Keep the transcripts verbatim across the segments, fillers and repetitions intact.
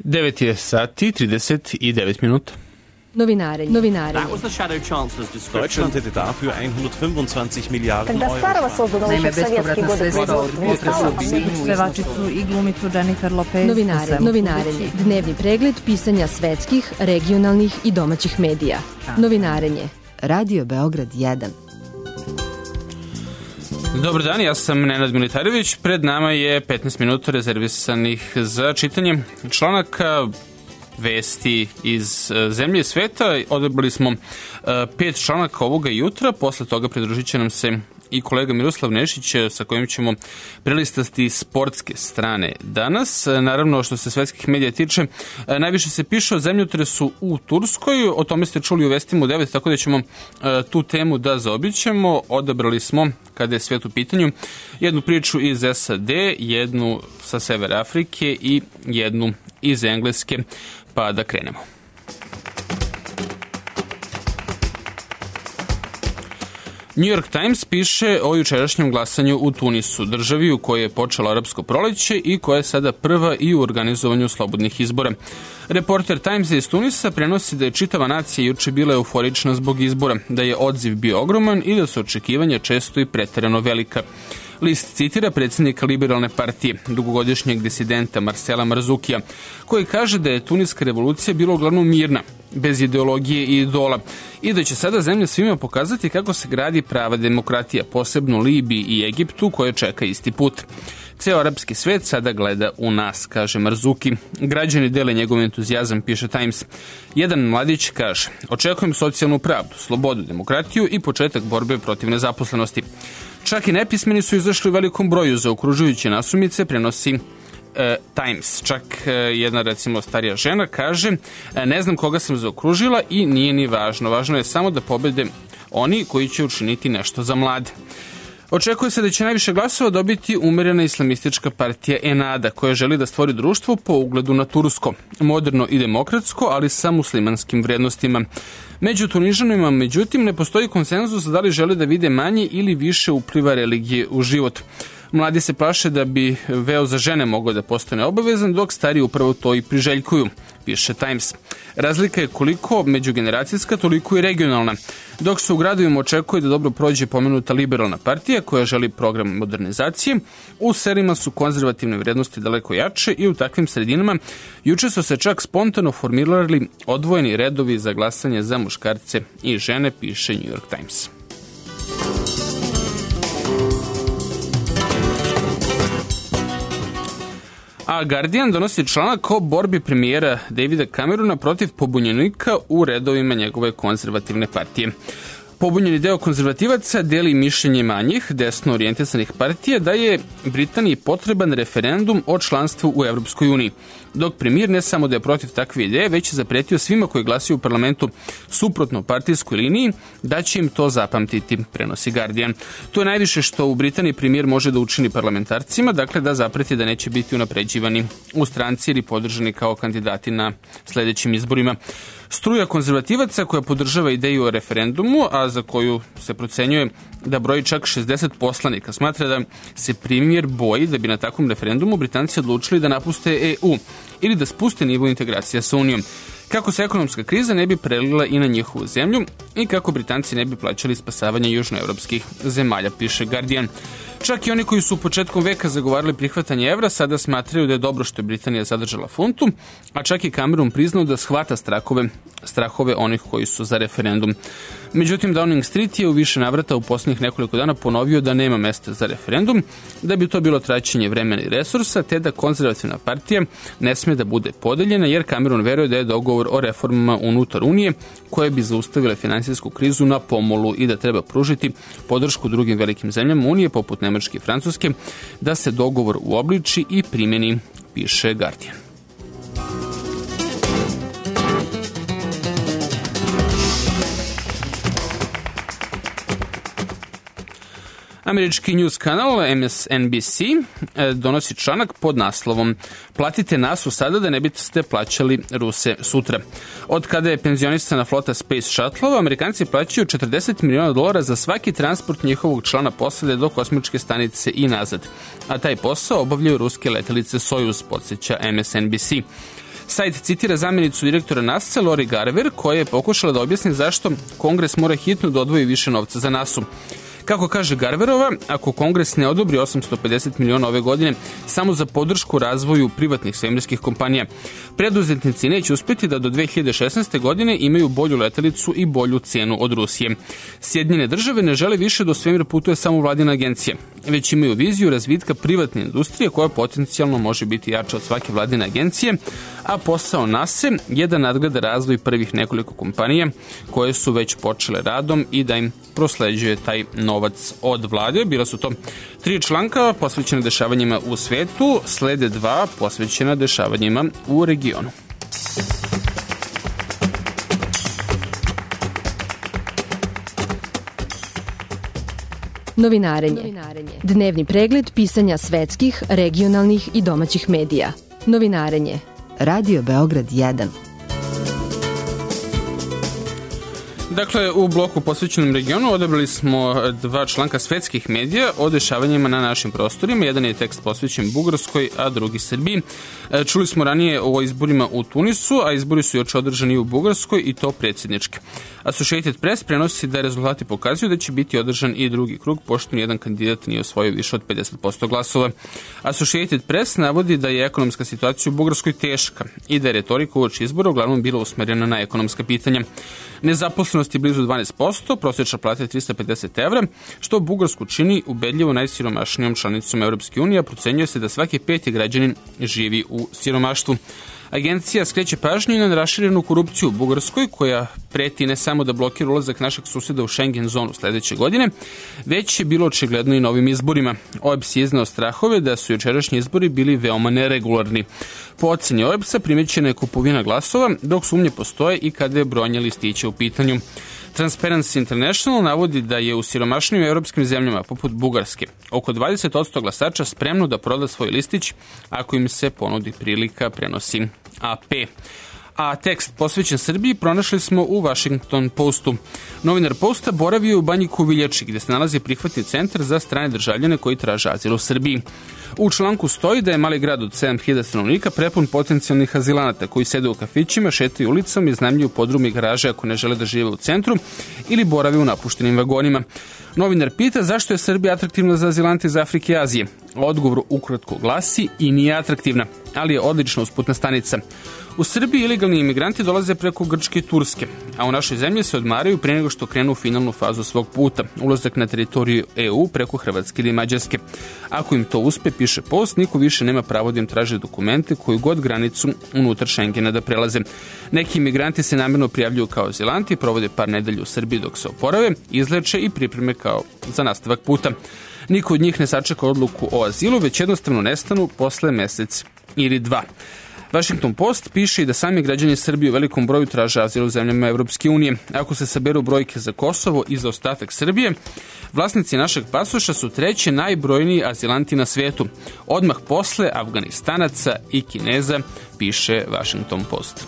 devet je sati, trideset devet minuta. Novinarenje. Novinarenje. Deutschland hätte dafür hundertfünfundzwanzig Miliarden Когда Старого создано еще в советские годы производство. Pevačicu i glumicu Jennifer Lopez. Novinarenje. Novinarenje. Dnevni pregled pisanja svetskih, regionalnih i domaćih medija. Novinarenje. Radio Beograd jedan. Dobar dan, ja sam Nenad Militarević. Pred nama je petnaest minuta rezervisanih za čitanje članaka, vesti iz zemlje i sveta. Odabrali smo pet članaka ovoga jutra, posle toga pridružit će nam se i kolega Miroslav Nešić sa kojim ćemo prelistati sportske strane danas. Naravno, što se svetskih medija tiče, najviše se piše o zemljotresu u Turskoj, o tome ste čuli u vestima u devet, tako da ćemo tu temu da zaobićemo. Odabrali smo, kada je svet u pitanju, jednu priču iz S A D, jednu sa Severa Afrike i jednu iz Engleske, pa da krenemo. New York Times piše o jučerašnjem glasanju u Tunisu, državi u kojoj je počelo arapsko proleće i koja je sada prva i u organizovanju slobodnih izbora. Reporter Timesa iz Tunisa prenosi da je čitava nacija juče bila euforična zbog izbora, da je odziv bio ogroman i da su očekivanja često i preterano velika. List citira predsjednika Liberalne partije, dugogodišnjeg disidenta Marcela Marzukija, koji kaže da je tuniska revolucija bila uglavnom mirna, bez ideologije i idola, i da će sada zemlja svima pokazati kako se gradi prava demokratija, posebno Libiji i Egiptu, koje čeka isti put. Ceo arapski svet sada gleda u nas, kaže Marzuki. Građani dele njegov entuzijazam, piše Times. Jedan mladić kaže: očekujem socijalnu pravdu, slobodu, demokratiju i početak borbe protiv nezaposlenosti. Čak i nepismeni su izašli u velikom broju zaokružujuće nasumice, prenosi e, Times. Čak e, jedna, recimo, starija žena kaže: e, ne znam koga sam zaokružila i nije ni važno. Važno je samo da pobede oni koji će učiniti nešto za mlade. Očekuje se da će najviše glasova dobiti umerena islamistička partija Ennahda, koja želi da stvori društvo po ugledu na tursko, moderno i demokratsko, ali sa muslimanskim vrednostima. Među Tunižanima, međutim, ne postoji konsenzus da li žele da vide manje ili više upliva religije u život. Mladi se plaše da bi veo za žene mogao da postane obavezan, dok stari upravo to i priželjkuju, piše Times. Razlika je koliko međugeneracijska, toliko i regionalna. Dok se u gradovima očekuje da dobro prođe pomenuta Liberalna partija, koja želi program modernizacije, u selima su konzervativne vrednosti daleko jače i u takvim sredinama juče su se čak spontano formirali odvojeni redovi za glasanje za muškarce i žene, piše New York Times. A Guardian donosi članak o borbi premijera Davida Camerona protiv pobunjenika u redovima njegove konzervativne partije. Pobunjeni deo konzervativaca deli mišljenje manjih, desno orijentisanih partija da je Britaniji potreban referendum o članstvu u Evropskoj uniji, dok premijer ne samo da je protiv takve ideje, već je zapretio svima koji glasaju u parlamentu suprotno partijskoj liniji da će im to zapamtiti, prenosi Guardian. To je najviše što u Britaniji premijer može da učini parlamentarcima, dakle da zapreti da neće biti unapređivani u stranci ili podržani kao kandidati na sledećim izborima. Struja konzervativaca koja podržava ideju o referendumu, a za koju se procenjuje da broji čak šezdeset poslanika, smatra da se premijer boji da bi na takvom referendumu Britanci odlučili da napuste E U ili da spuste nivo integracija sa Unijom, kako se ekonomska kriza ne bi prelila i na njihovu zemlju i kako Britanci ne bi plaćali spasavanje južnoevropskih zemalja, piše Guardian. Čak i oni koji su u početkom veka zagovarali prihvatanje evra sada smatraju da je dobro što je Britanija zadržala funtu, a čak i Cameron priznao da shvata strahove, strahove onih koji su za referendum. Međutim, Downing Street je u više navrata u posljednjih nekoliko dana ponovio da nema mesta za referendum, da bi to bilo traćenje vremena i resursa, te da konzervativna partija ne sme da bude podeljena, jer Cameron veruje da je dogovor o reformama unutar Unije koje bi zaustavile finansijsku krizu na pomolu i da treba pružiti podršku drugim velikim zemljama Unije, poput Nemačke i Francuske, da se dogovor uobliči i primjeni, piše Guardian. Američki news kanal M S N B C donosi članak pod naslovom "Platite nasu sada da ne biste plaćali Ruse sutra". Od kada je penzionisana flota Space Shuttle-ova, Amerikanci plaćaju četrdeset miliona dolara za svaki transport njihovog člana posade do kosmičke stanice i nazad, a taj posao obavljaju ruske letelice Sojuz, podsjeća M S N B C. Sajt citira zamjenicu direktora NASA Lori Garver, koja je pokušala da objasni zašto Kongres mora hitno da odvoji više novca za nasu. Kako kaže Garverova, ako Kongres ne odobri osamsto pedeset miliona ove godine samo za podršku razvoju privatnih svemirskih kompanija, preduzetnici neće uspjeti da do dve hiljade šesnaeste. godine imaju bolju letelicu i bolju cenu od Rusije. Sjedinjene države ne žele više da u svemir putuje samo vladina agencija, već imaju viziju razvitka privatne industrije koja potencijalno može biti jača od svake vladine agencije, a posao NASA je da nadgleda razvoj prvih nekoliko kompanija koje su već počele radom i da im prosleđuje taj novac od vlade. Bila su to tri članka posvećena dešavanjima u svetu, slede dva posvećena dešavanjima u regionu. Novinarenje. Dnevni pregled pisanja svetskih, regionalnih i domaćih medija. Novinarenje. Radio Beograd jedan. Dakle, u bloku posvećenom regionu odabrali smo dva članka svetskih medija o dešavanjima na našim prostorima. Jedan je tekst posvećen Bugarskoj, a drugi Srbiji. Čuli smo ranije o izborima u Tunisu, a izbori su još održani u Bugarskoj i to predsjednički. Associated Press prenosi da rezultati pokazuju da će biti održan i drugi krug, pošto nijedan kandidat nije osvojio više od pedeset posto glasova. Associated Press navodi da je ekonomska situacija u Bugarskoj teška i da je retorika uoči izbora uglavnom bila usmerena na ekonomska pitanja. Nezaposlenost je blizu dvanaest posto, prosječna plata je trista pedeset evra, što Bugarsku čini ubedljivo najsiromašnijom članicom Europske unije, a procenjuje se da svaki peti građanin živi u siromaštvu. Agencija skreće pažnju na raširenu korupciju u Bugarskoj, koja preti ne samo da blokira ulazak našeg susjeda u Schengen zonu sledeće godine, već je bilo očigledno i novim izborima. O E B S je izneo strahove da su jučerašnji izbori bili veoma neregularni. Po oceni O E B S-a primećena je kupovina glasova, dok sumnje postoje i kada je brojanje listića u pitanju. Transparency International navodi da je u siromašnijim europskim zemljama, poput Bugarske, oko dvadeset posto glasača spremno da proda svoj listić ako im se ponudi prilika, prenosi A P. A tekst posvećen Srbiji pronašli smo u Washington Postu. Novinar Posta boravio u Banji Kuviljači, gde se nalazi prihvatni centar za strane državljane koji traže azil u Srbiji. U članku stoji da je mali grad od sedam hiljada stanovnika prepun potencijalnih azilanata koji sede u kafićima, šetaju ulicom, iznajmljuju podrum i garaže ako ne žele da žive u centru ili borave u napuštenim vagonima. Novinar pita zašto je Srbija atraktivna za azilante iz Afrike i Azije. Odgovor ukratko glasi i nije atraktivna, ali je odlična usputna stanica. U Srbiji ilegalni imigranti dolaze preko Grčke i Turske, a u našoj zemlji se odmaraju prije nego što krenu u finalnu fazu svog puta, ulazak na teritoriju E U preko Hrvatske ili Mađarske. Ako im to uspe, piše Post, niko više nema pravo da im traže dokumente koju god granicu unutar Schengena da prelaze. Neki imigranti se namjerno prijavljuju kao azilanti, provode par nedelja u Srbiji dok se oporave, izleče i pripreme kao za nastavak puta. Niko od njih ne sačeka odluku o azilu, već jednostavno nestanu posle mesec ili dva. Washington Post piše i da sami građani Srbije u velikom broju traže azil u zemljama Evropske unije. Ako se saberu brojke za Kosovo i za ostatak Srbije, vlasnici našeg pasoša su treći najbrojniji azilanti na svetu. Odmah posle Afganistanaca i Kineza, piše Washington Post.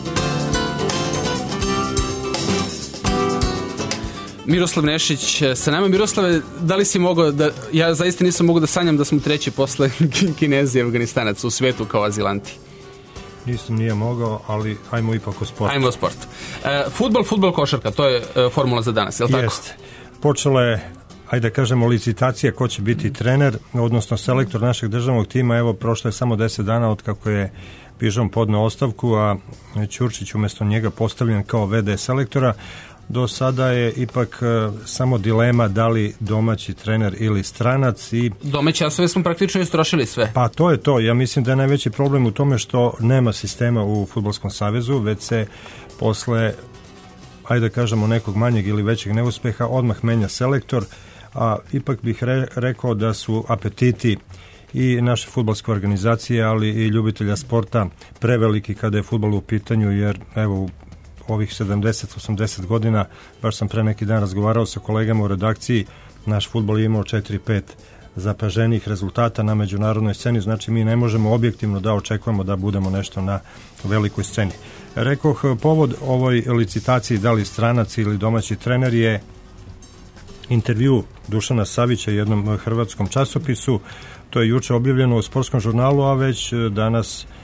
Miroslav Nešić sa nama. Miroslave, da li si mogao da, ja zaista nisam mogao da sanjam da smo treći posle Kineza i Afganistanaca u svetu kao azilanti. Nisam, nije mogao, ali ajmo ipak o sportu. Ajmo o sportu. E, futbol, futbol, košarka, to je e, formula za danas, je li tako? Jeste. Počela je, ajde da kažemo, licitacija ko će biti trener, odnosno selektor našeg državnog tima. Evo, prošlo je samo deset dana od kako je Pižon podneo ostavku, a Ćurčić umjesto njega postavljen kao ve de selektora. Do sada je ipak uh, samo dilema da li domaći trener ili stranac. I domaći, a sve smo praktično istrošili sve. Pa to je to. Ja mislim da je najveći problem u tome što nema sistema u Fudbalskom savezu, već se posle, ajde da kažemo, nekog manjeg ili većeg neuspeha odmah menja selektor, a ipak bih re, rekao da su apetiti i naše fudbalske organizacije, ali i ljubitelja sporta preveliki kada je fudbal u pitanju, jer evo u ovih sedamdeset osamdeset godina, baš sam pre neki dan razgovarao sa kolegama u redakciji, naš fudbal je imao četiri pet zapaženih rezultata na međunarodnoj sceni, znači mi ne možemo objektivno da očekujemo da budemo nešto na velikoj sceni. Rekoh, povod ovoj licitaciji, da li stranac ili domaći trener, je intervju Dušana Savića jednom hrvatskom časopisu. To je juče objavljeno u sportskom žurnalu, a već danas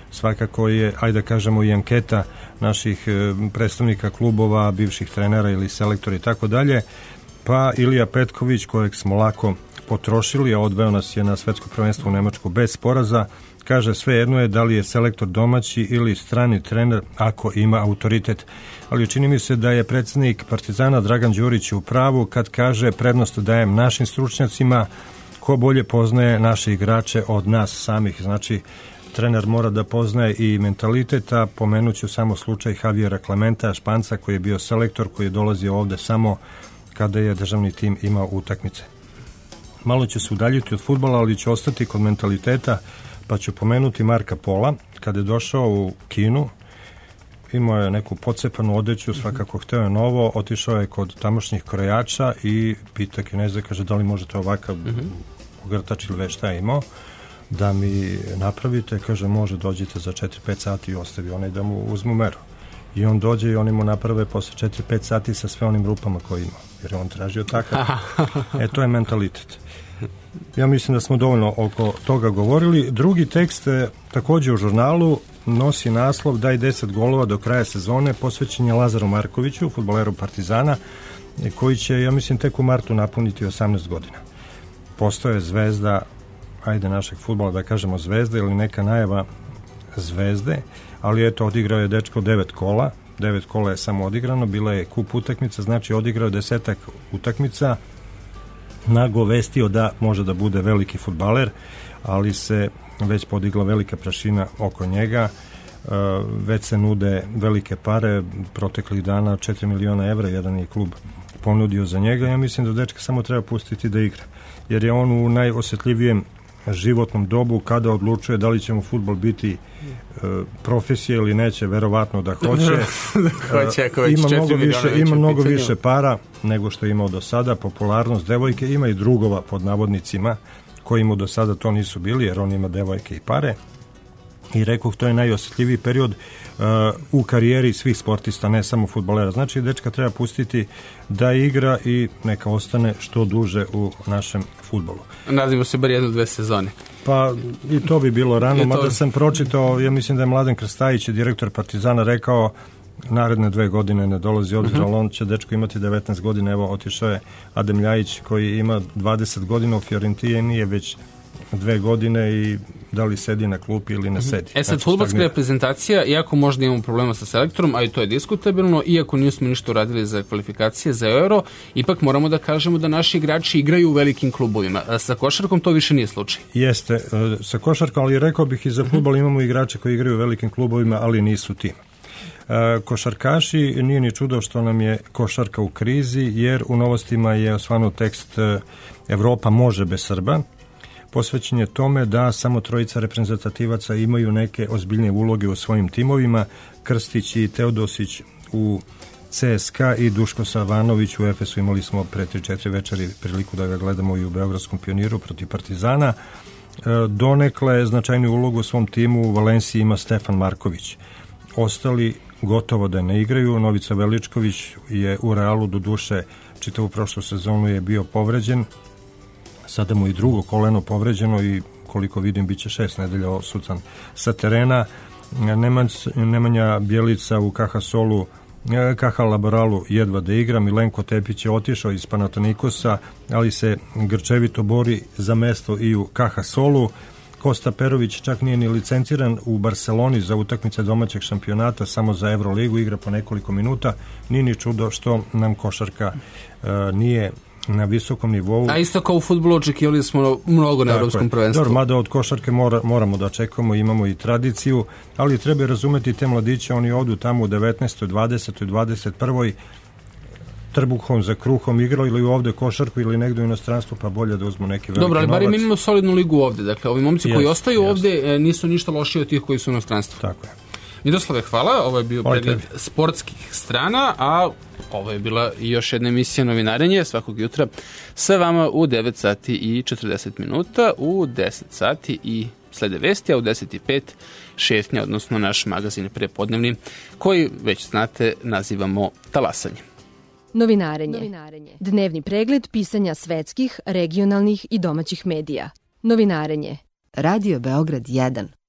svakako je, ajde da kažemo, i anketa naših predstavnika klubova, bivših trenera ili selektora i tako dalje, pa Ilija Petković, kojeg smo lako potrošili, a odveo nas je na svetsko prvenstvo u Nemačku bez poraza, kaže sve jedno je da li je selektor domaći ili strani trener ako ima autoritet. Ali čini mi se da je predsjednik Partizana Dragan Đurić u pravu kad kaže prednost dajem našim stručnjacima, ko bolje poznaje naše igrače od nas samih. Znači, trener mora da poznaje i mentaliteta. Pomenuću samo slučaj Javiera Clementa, Španca, koji je bio selektor, koji je dolazio ovde samo kada je državni tim imao utakmice. Malo ću se udaljiti od fudbala, ali ću ostati kod mentaliteta, pa ću pomenuti Marka Pola. Kada je došao u Kinu, imao je neku pocepanu odeću, svakako hteo je novo, otišao je kod tamošnjih krojača i pita Kineza, kaže, da li možete ovakav ogrtač ili već šta je imao, da mi napravite, kaže, može, dođite za četiri pet sati i ostavi onaj da mu uzmu meru. I on dođe i oni mu naprave posle četiri pet sati sa sve onim rupama koje ima, jer je on tražio takav. E, to je mentalitet. Ja mislim da smo dovoljno oko toga govorili. Drugi tekst, takođe u žurnalu, nosi naslov Daj deset golova do kraja sezone, posvećen je Lazaru Markoviću, fudbaleru Partizana, koji će, ja mislim, tek u martu napuniti osamnaest godina. Postao je zvezda, ajde našeg fudbala da kažemo zvezda ili neka najava zvezde, ali eto, odigrao je dečko devet kola, devet kola je samo odigrano, bila je kup utakmica, znači odigrao desetak utakmica, nagovestio da može da bude veliki fudbaler, ali se već podigla velika prašina oko njega, već se nude velike pare, proteklih dana četiri miliona evra, jedan je klub ponudio za njega. Ja mislim da dečka samo treba pustiti da igra, jer je on u najosjetljivijem životnom dobu kada odlučuje da li će mu fudbal biti e, profesija ili neće, verovatno da hoće. hoće ako već ima mnogo više, ima mnogo više para nego što je imao do sada, popularnost devojke, ima i drugova pod navodnicima koji mu do sada to nisu bili, jer on ima devojke i pare. I rekoh, to je najosjetljiviji period uh, u karijeri svih sportista, ne samo fudbalera. Znači, dečka treba pustiti da igra i neka ostane što duže u našem fudbalu. Nadimo se bar jednu, dve sezone. Pa i to bi bilo rano, to... mada sam pročitao, ja mislim da je Mladen Krstajić, direktor Partizana, rekao naredne dve godine ne dolazi obzira, uh-huh. ali on će dečko imati devetnaest godina. Evo, otišao je Adem Ljajić koji ima dvadeset godina u Fiorentini, je već dve godine i da li sedi na klupi ili ne sedi. E sad, znači, fudbalska reprezentacija, iako možda imamo problema sa selektorom, a i to je diskutabilno, iako nismo ništa uradili za kvalifikacije za Euro, ipak moramo da kažemo da naši igrači igraju u velikim klubovima. A sa košarkom to više nije slučaj. Jeste, sa košarkom, ali rekao bih i za fudbal imamo igrače koji igraju u velikim klubovima, ali nisu tim. Košarkaši, nije ni čudo što nam je košarka u krizi, jer u Novostima je osvanuo tekst Evropa može bez Srba, posvećen je tome da samo trojica reprezentativaca imaju neke ozbiljne uloge u svojim timovima, Krstić i Teodosić u C S K A i Duško Savanović u Efesu. Imali smo pre tri četiri večeri priliku da ga gledamo i u Beogradskom Pioniru protiv Partizana. Donekle značajnu ulogu u svom timu u Valenciji ima Stefan Marković. Ostali gotovo da ne igraju. Novica Veličković je u Realu, do duše čitavu prošlu sezonu je bio povređen. Sada mu i drugo koleno povređeno i koliko vidim bit će šest nedelja odsutan sa terena. Nemanja Bjelica u K H Solu, K H Laboralu jedva da igra. Milenko Tepić je otišao iz Panathinaikosa, ali se grčevito bori za mesto i u K H Solu. Kosta Perović čak nije ni licenciran u Barceloni za utakmice domaćeg šampionata, samo za Euroligu, igra po nekoliko minuta. Nije ni čudo što nam košarka uh, nije na visokom nivou. A isto kao u fudbalu očekivali smo mnogo na evropskom prvenstvu. Dobro, mada od košarke mora, moramo da očekujemo, imamo i tradiciju, ali treba razumeti te mladiće, oni odu tamo u devetnaestoj, dvadesetoj, dvadeset prvoj trbuhom za kruhom igrali ili ovde košarku ili negde u inostranstvu, pa bolje da uzmu neki veliki novac. Dobro, ali bar imamo solidnu ligu ovde. Dakle, ovi momci koji ostaju ovde nisu ništa lošiji od tih koji su u inostranstvu. Tako je. Miroslave, hvala. Ovo je bio pregled sportskih strana, a ovo je bila i još jedna emisija Novinarenje svakog jutra sa vama u devet sati i četrdeset minuta, u deset sati i slede vesti, a u deset i pet šetnja, odnosno naš magazin prepodnevni, koji već znate nazivamo Talasanje. Novinarenje. Novinarenje. Dnevni pregled pisanja svetskih, regionalnih i domaćih medija. Novinarenje. Radio Beograd jedan.